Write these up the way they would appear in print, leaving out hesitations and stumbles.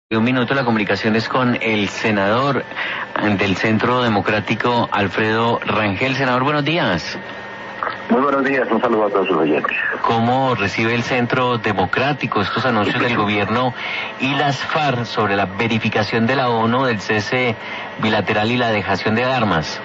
Un minuto, la comunicación es con el senador del Centro Democrático, Alfredo Rangel. Senador, buenos días. Muy buenos días, un saludo a todos sus oyentes. ¿Cómo recibe el Centro Democrático estos anuncios del gobierno y las FARC sobre la verificación de la ONU del cese bilateral y la dejación de armas?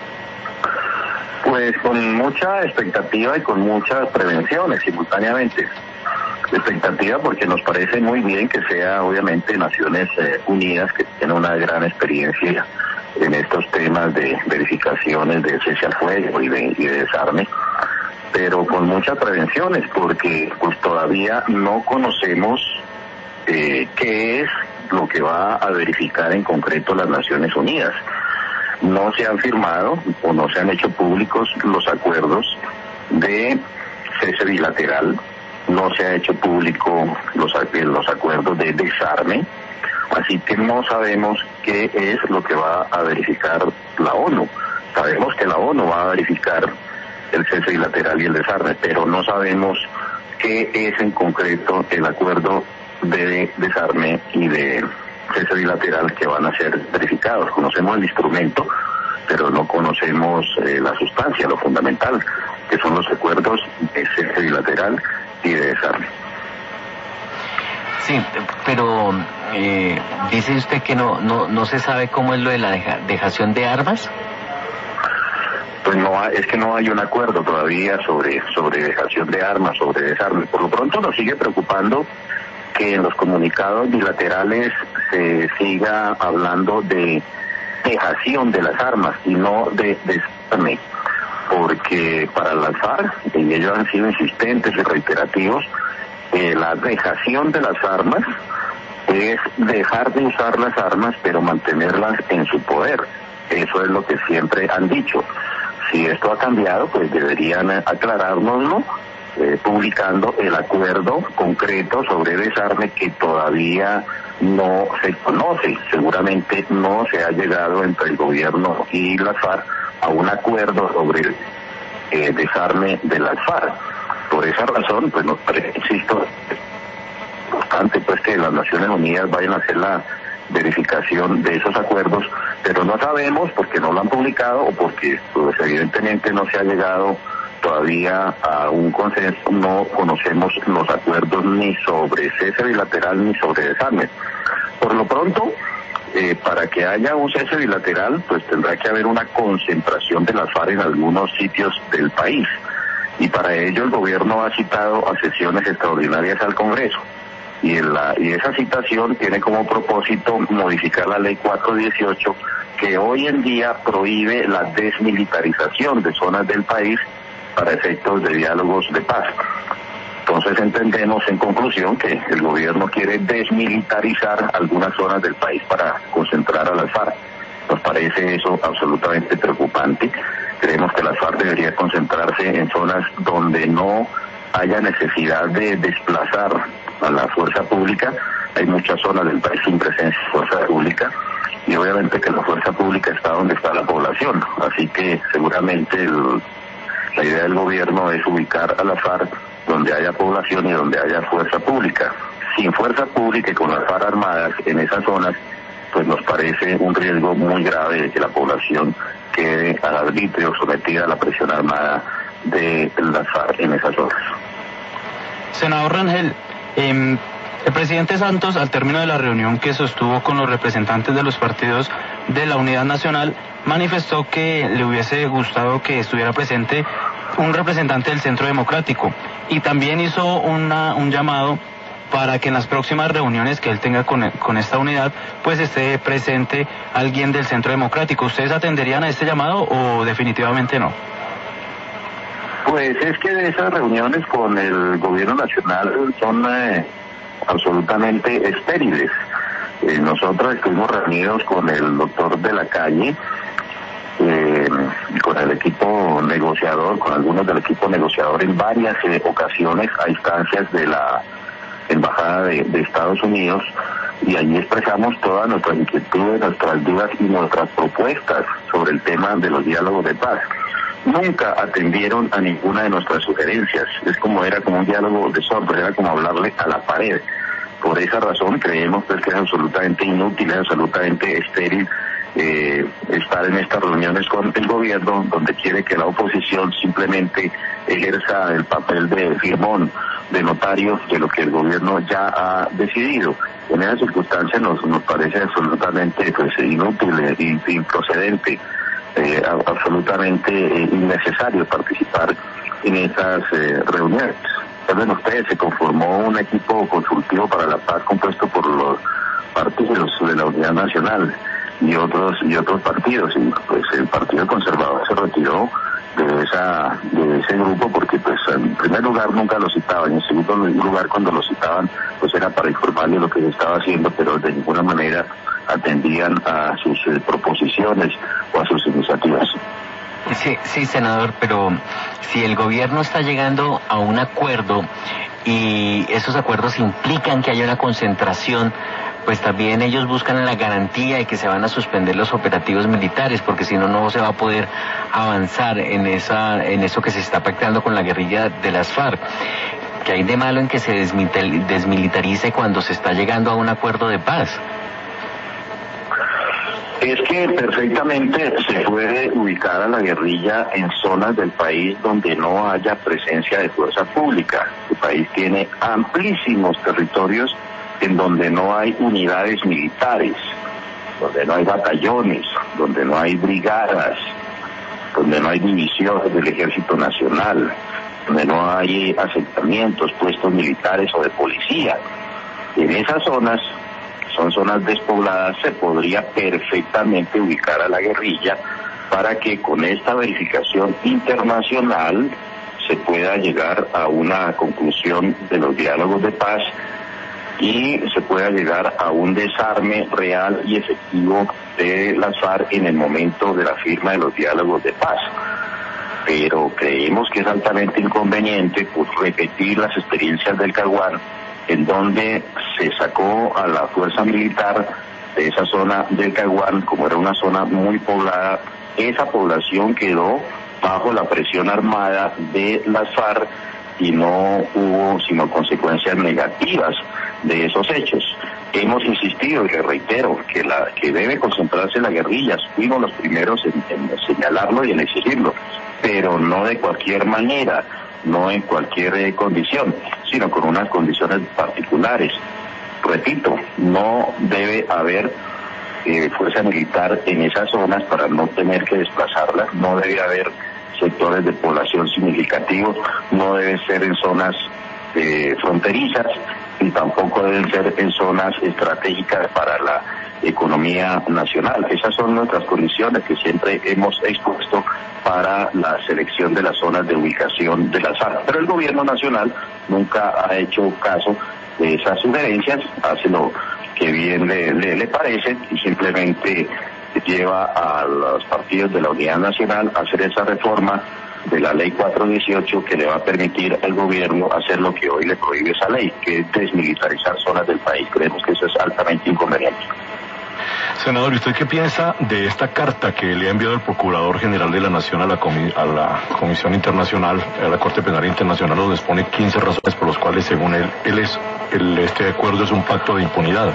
Pues con mucha expectativa y con muchas prevenciones simultáneamente. Expectativa porque nos parece muy bien que sea obviamente Naciones Unidas, que tiene una gran experiencia en estos temas de verificaciones de cese al fuego y de desarme, pero con muchas prevenciones porque pues todavía no conocemos qué es lo que va a verificar en concreto las Naciones Unidas. No se han firmado o no se han hecho públicos los acuerdos de cese bilateral, no se ha hecho público los acuerdos de desarme, así que no sabemos qué es lo que va a verificar la ONU. Sabemos que la ONU va a verificar el cese bilateral y el desarme, pero no sabemos qué es en concreto el acuerdo de desarme y de cese bilateral que van a ser verificados. Conocemos el instrumento, pero no conocemos la sustancia, lo fundamental, que son los acuerdos de cese bilateral y de desarme. Sí, pero dice usted que no se sabe cómo es lo de la dejación de armas. Pues no, es que no hay un acuerdo todavía sobre dejación de armas, sobre desarme. Por lo pronto nos sigue preocupando que en los comunicados bilaterales se siga hablando de dejación de las armas y no de desarme, porque para las FARC, y ellos han sido insistentes y reiterativos, la dejación de las armas es dejar de usar las armas pero mantenerlas en su poder. Eso es lo que siempre han dicho. Si esto ha cambiado, pues deberían aclarárnoslo, publicando el acuerdo concreto sobre desarme que todavía no se conoce. Seguramente no se ha llegado entre el gobierno y las FARC a un acuerdo sobre el desarme de las FARC. Por esa razón, pues nos parece, insisto, importante pues que las Naciones Unidas vayan a hacer la verificación de esos acuerdos, pero no sabemos porque no lo han publicado o porque pues evidentemente no se ha llegado todavía a un consenso, no conocemos los acuerdos ni sobre cese bilateral ni sobre desarme. Por lo pronto, para que haya un cese bilateral, pues tendrá que haber una concentración de las FARC en algunos sitios del país, y para ello el gobierno ha citado a sesiones extraordinarias al Congreso, y esa citación tiene como propósito modificar la ley 418, que hoy en día prohíbe la desmilitarización de zonas del país para efectos de diálogos de paz. Entonces entendemos en conclusión que el gobierno quiere desmilitarizar algunas zonas del país para concentrar a las FARC. Nos parece eso absolutamente preocupante. Creemos que las FARC debería concentrarse en zonas donde no haya necesidad de desplazar a la fuerza pública. Hay muchas zonas del país sin presencia de fuerza pública y obviamente que la fuerza pública está donde está la población. Así que seguramente la idea del gobierno es ubicar a las FARC donde haya población y donde haya fuerza pública. Sin fuerza pública y con las FARC armadas en esas zonas, pues nos parece un riesgo muy grave de que la población quede al arbitrio, sometida a la presión armada de las FARC en esas zonas. Senador Rangel, el presidente Santos, al término de la reunión que sostuvo con los representantes de los partidos de la Unidad Nacional, manifestó que le hubiese gustado que estuviera presente un representante del Centro Democrático y también hizo un llamado para que en las próximas reuniones que él tenga con esta unidad, pues esté presente alguien del Centro Democrático. ¿Ustedes atenderían a este llamado o definitivamente no? Pues es que de esas reuniones con el gobierno nacional son absolutamente estériles. Nosotros estuvimos reunidos con el doctor de la Calle, con el equipo negociador, con algunos del equipo negociador en varias ocasiones a instancias de la Embajada de Estados Unidos, y allí expresamos todas nuestras inquietudes, nuestras dudas y nuestras propuestas sobre el tema de los diálogos de paz. Nunca atendieron a ninguna de nuestras sugerencias. Era como un diálogo de sordos, era como hablarle a la pared. Por esa razón creemos pues que es absolutamente inútil, es absolutamente estéril estar en estas reuniones con el gobierno, donde quiere que la oposición simplemente ejerza el papel de firmón, de notario de lo que el gobierno ya ha decidido. En esa circunstancia nos parece absolutamente pues inútil e improcedente, absolutamente innecesario participar en esas reuniones. Saben ustedes, se conformó un equipo consultivo para la paz compuesto por los partidos de la Unidad Nacional y otros partidos, y pues el Partido Conservador se retiró de ese grupo porque pues en primer lugar nunca lo citaban, y en segundo lugar cuando lo citaban pues era para informarle lo que se estaba haciendo, pero de ninguna manera atendían a sus proposiciones o a sus iniciativas. Sí, senador, pero si el gobierno está llegando a un acuerdo y esos acuerdos implican que haya una concentración, pues también ellos buscan la garantía de que se van a suspender los operativos militares, porque si no, no se va a poder avanzar en eso que se está pactando con la guerrilla de las FARC. ¿Qué hay de malo en que se desmilitarice cuando se está llegando a un acuerdo de paz? Es que perfectamente se puede ubicar a la guerrilla en zonas del país donde no haya presencia de fuerza pública. El país tiene amplísimos territorios en donde no hay unidades militares, donde no hay batallones, donde no hay brigadas, donde no hay divisiones del Ejército Nacional, donde no hay asentamientos, puestos militares o de policía. En esas zonas, son zonas despobladas, se podría perfectamente ubicar a la guerrilla para que con esta verificación internacional se pueda llegar a una conclusión de los diálogos de paz y se pueda llegar a un desarme real y efectivo de las FARC en el momento de la firma de los diálogos de paz. Pero creemos que es altamente inconveniente pues, repetir las experiencias del Caguán, en donde se sacó a la fuerza militar de esa zona del Caguán, como era una zona muy poblada, esa población quedó bajo la presión armada de las FARC y no hubo sino consecuencias negativas de esos hechos. Hemos insistido y le reitero que debe concentrarse la guerrilla, fuimos los primeros en señalarlo y en exigirlo, pero no de cualquier manera, no en cualquier condición, sino con unas condiciones particulares. Repito, no debe haber fuerza militar en esas zonas para no tener que desplazarlas, no debe haber sectores de población significativos, no deben ser en zonas fronterizas y tampoco deben ser en zonas estratégicas para la economía nacional. Esas son nuestras condiciones que siempre hemos expuesto para la selección de las zonas de ubicación de las FARC. Pero el gobierno nacional nunca ha hecho caso de esas sugerencias, hace lo que bien le parece y simplemente lleva a los partidos de la Unidad Nacional a hacer esa reforma de la ley 418 que le va a permitir al gobierno hacer lo que hoy le prohíbe esa ley, que es desmilitarizar zonas del país. Creemos que eso es altamente inconveniente. Senador, ¿y usted qué piensa de esta carta que le ha enviado el Procurador General de la Nación a la Comisión Internacional, a la Corte Penal Internacional, donde expone 15 razones por las cuales, según él, este acuerdo es un pacto de impunidad?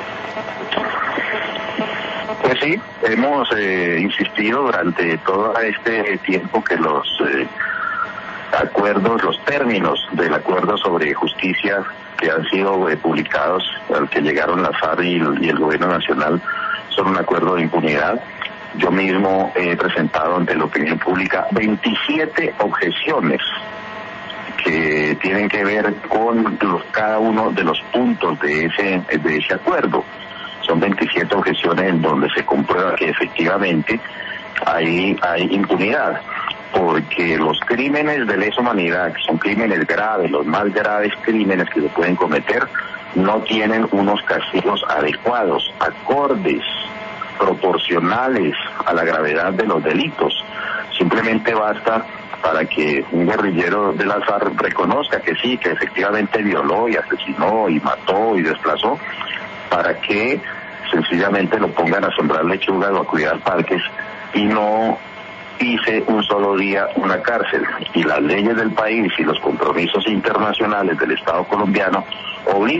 Pues sí, hemos insistido durante todo este tiempo que los acuerdos, los términos del acuerdo sobre justicia que han sido publicados, al que llegaron la FARC y el gobierno nacional, son un acuerdo de impunidad. Yo mismo he presentado ante la opinión pública 27 objeciones que tienen que ver con cada uno de los puntos de ese acuerdo. Son 27 objeciones en donde se comprueba que efectivamente hay impunidad, porque los crímenes de lesa humanidad, que son crímenes graves, los más graves crímenes que se pueden cometer, no tienen unos castigos adecuados, acordes, proporcionales a la gravedad de los delitos. Simplemente basta para que un guerrillero de las FARC reconozca que sí, que efectivamente violó y asesinó y mató y desplazó, para que sencillamente lo pongan a sembrar lechugas o a cuidar parques y no pise un solo día una cárcel. Y las leyes del país y los compromisos internacionales del Estado colombiano obligan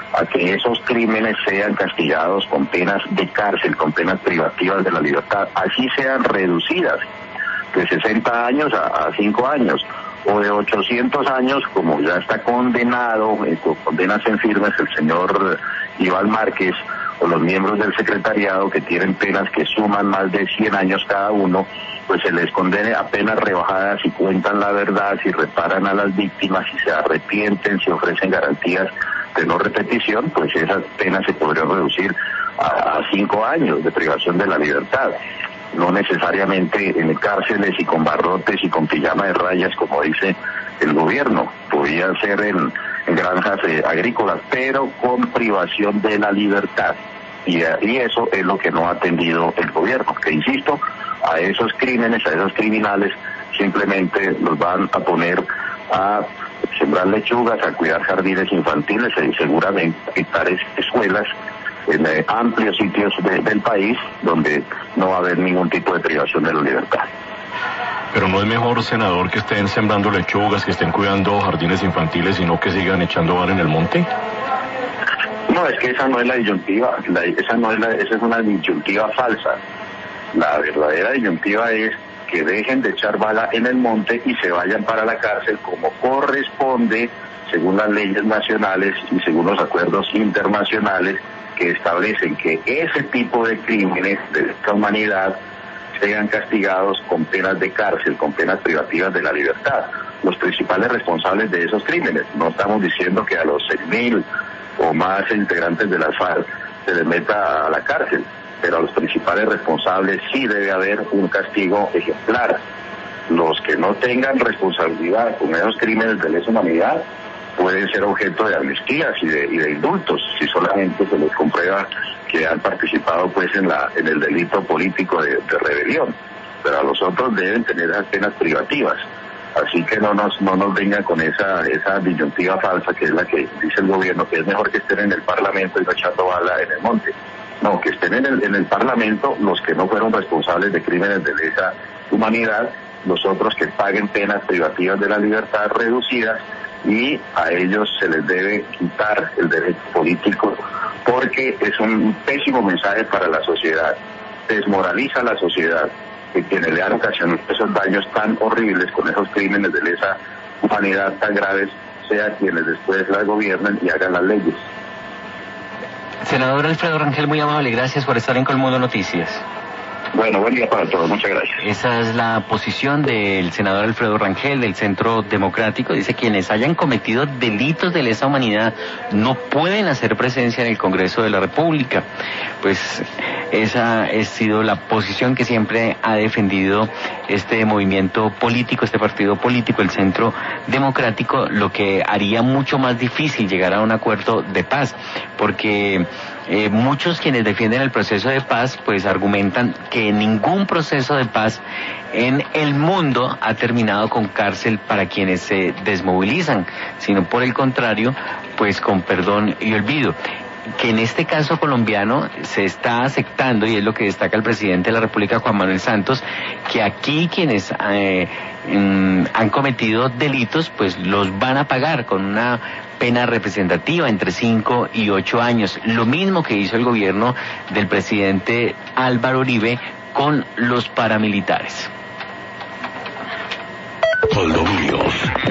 a que esos crímenes sean castigados con penas de cárcel, con penas privativas de la libertad, así sean reducidas de 60 años a 5 años, o de 800 años, como ya está condenado, con condenas en firmes el señor Iván Márquez, o los miembros del secretariado que tienen penas que suman más de 100 años cada uno, pues se les condene a penas rebajadas si cuentan la verdad, si reparan a las víctimas, si se arrepienten, si ofrecen garantías de no repetición, pues esas penas se podrían reducir a 5 años de privación de la libertad. No necesariamente en cárceles y con barrotes y con pijama de rayas, como dice el gobierno. Podría ser en granjas agrícolas, pero con privación de la libertad. Y eso es lo que no ha atendido el gobierno, que insisto, a esos crímenes, a esos criminales, simplemente los van a poner a sembrar lechugas, a cuidar jardines infantiles y seguramente a quitar escuelas en amplios sitios del país donde no va a haber ningún tipo de privación de la libertad. Pero no es mejor, senador, que estén sembrando lechugas, que estén cuidando jardines infantiles y no que sigan echando bala en el monte. No, es que esa no es la disyuntiva, esa es una disyuntiva falsa. La verdadera disyuntiva es que dejen de echar bala en el monte y se vayan para la cárcel como corresponde según las leyes nacionales y según los acuerdos internacionales que establecen que ese tipo de crímenes de esta humanidad sean castigados con penas de cárcel, con penas privativas de la libertad. Los principales responsables de esos crímenes. No estamos diciendo que a los 6.000 o más integrantes de la FARC se les meta a la cárcel, pero a los principales responsables sí debe haber un castigo ejemplar. Los que no tengan responsabilidad con esos crímenes de lesa humanidad pueden ser objeto de amnistías y de indultos, si solamente se les comprueba que han participado pues en el delito político de rebelión, pero a los otros deben tener esas penas privativas. Así que no nos vengan con esa disyuntiva falsa que es la que dice el gobierno, que es mejor que estén en el Parlamento y no echando bala en el monte. No, que estén en el Parlamento los que no fueron responsables de crímenes de lesa humanidad, los otros que paguen penas privativas de la libertad reducidas, y a ellos se les debe quitar el derecho político porque es un pésimo mensaje para la sociedad, desmoraliza a la sociedad, que quienes le han ocasionado esos daños tan horribles con esos crímenes de lesa humanidad tan graves, sea quienes después la gobiernen y hagan las leyes. Senador Alfredo Rangel, muy amable, gracias por estar en Colmundo Noticias. Bueno, buen día para todos, muchas gracias. Esa es la posición del senador Alfredo Rangel del Centro Democrático. Dice: quienes hayan cometido delitos de lesa humanidad no pueden hacer presencia en el Congreso de la República. Pues esa ha sido la posición que siempre ha defendido este movimiento político, este partido político, el Centro Democrático, lo que haría mucho más difícil llegar a un acuerdo de paz, porque muchos quienes defienden el proceso de paz pues argumentan que ningún proceso de paz en el mundo ha terminado con cárcel para quienes se desmovilizan, sino por el contrario, pues con perdón y olvido. Que en este caso colombiano se está aceptando, y es lo que destaca el presidente de la República, Juan Manuel Santos, que aquí quienes han cometido delitos pues los van a pagar con una pena representativa entre 5 y 8 años, lo mismo que hizo el gobierno del presidente Álvaro Uribe con los paramilitares.